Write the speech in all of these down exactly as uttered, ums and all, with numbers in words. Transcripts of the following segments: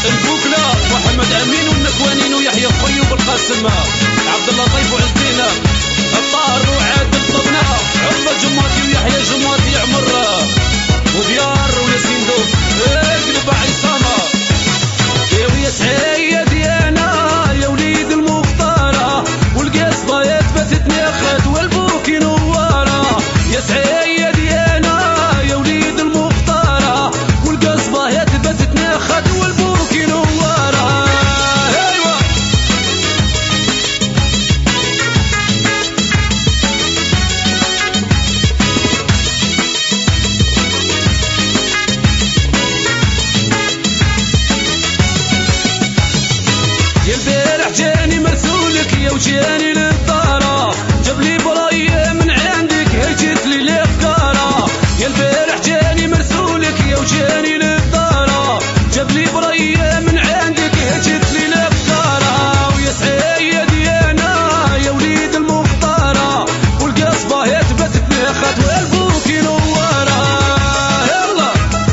البوكلة محمد امين والنكوانين ويحيى خوي وبالقاسم عبد اللطيف وعزدينا الطاهر وعادل طبنا عمر جماطي ويحيى جماطي عمر وديار وياسين دوب اقلب عصامة يا ويا سعيد يا انا يا وليد المختارة والقصبة يتبتتني اخت والبوكي نوارة يا سعيد يا انا يا وليد المختارة والقصبة يتبتتني اخت والبوكي نوارة ايوه يا البارح جاني مرسولك يا وجاني للدارة جاب لي براية من عندك هجت لي الافكارة يا البارح جاني مرسولك يا وجاني للدارة جاب لي براية من عندك هجت لي الافكارة ويا سعيد يا انا يا وليد المختارة والقصبة يتبتتني اخت والبوكي نوارة يلا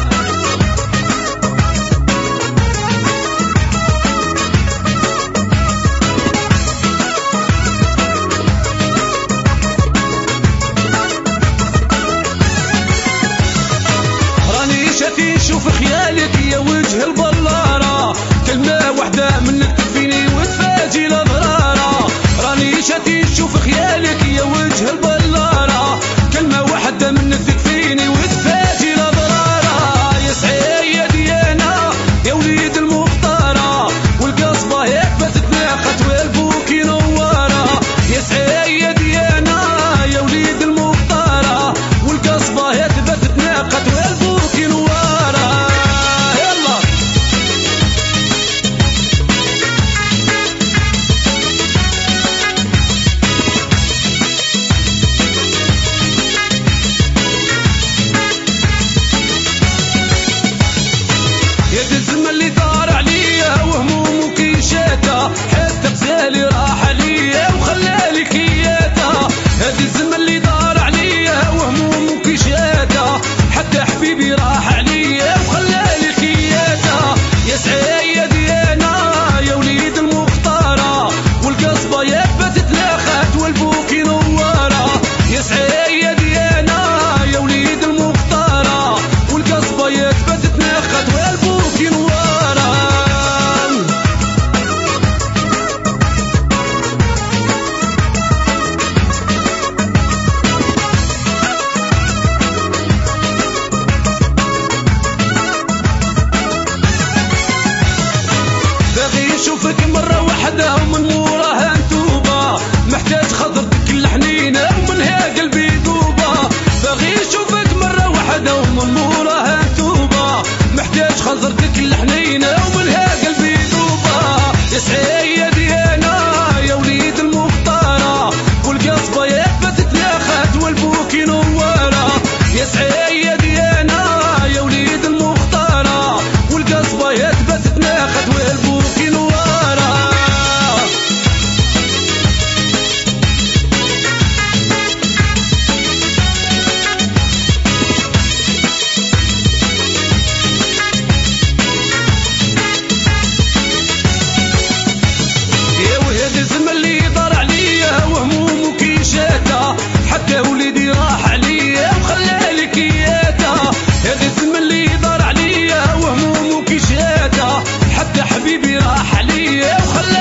شتي شوف خيالك يا وجه البلارة كلمة واحدة منك تكفيني وتفاجي الأضرارة راني شتي شوف خيالك يا وجه البلارة كلمة واحدة منك تكفيني وتفاجي الأضرارة يا سعيد يا أنا يا وليد المختارة والقصبة يكبتتني أخت والبوكي نوارة يا سعيد يا أنا يا وليد المختارة والقصبة يكبتتني أخت والبوكي نوارة اللي دار عليا وهموم وكيشاتا حتى غزالي راح عليا وخلالي كياتا هذه الزمن اللي دار عليا وهموم وكيشاتا حتى حبيبي راح عليا وخلالي كياتا يا سعيد يا انا يا وليد المختارة والقصبة يثبتتني اخت والبوكي نوارة يا سعيد يا انا يا وليد المختارة والقصبة يثبتتني اخت والبوكي نوارة شوفك مرة واحدة ومن موراها انتوبة محتاج خضرتك الحنينة ومنها قلبي دوبة باغي نشوفك مرة واحدة ومن موراها انتوبة محتاج خضرتك الحنينة ومنها قلبي دوبة يا سعيد يا انا يا وليد المختارة والقصبة يثبتتني اخت والبوكي نوارة يا سعيد يا انا يا وليد المختارة والقصبة يثبتتني اخت والبوكي نوارة حتى وليدي راح عليا وخلالي كياتا هذا الزمن اللي دار عليا وهموم وكيشاتا حتى حبيبي راح عليا وخلالي